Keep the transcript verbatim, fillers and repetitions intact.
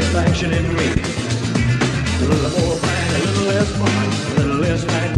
satisfaction in me. A little more fun, a little less fun, a little less fun.